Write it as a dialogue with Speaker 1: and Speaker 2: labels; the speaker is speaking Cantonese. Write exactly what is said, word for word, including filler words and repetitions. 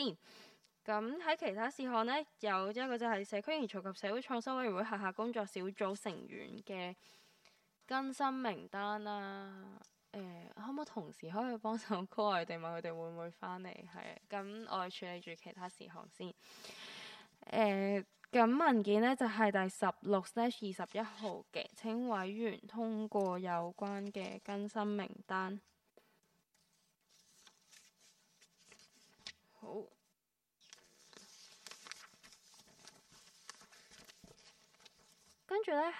Speaker 1: 咁喺其他事項呢，有一個就係社區營造及社會創新委員會轄下工作小組成員嘅更新名單啦。誒、呃，可唔可以同時可以幫手 call 佢哋問佢哋會唔會翻嚟？係，咁我哋處理住其他事項先。誒、呃，咁文件呢就係、是、第十六 slash 二十一號嘅，請委員通過有關嘅更新名單。好。跟住呢，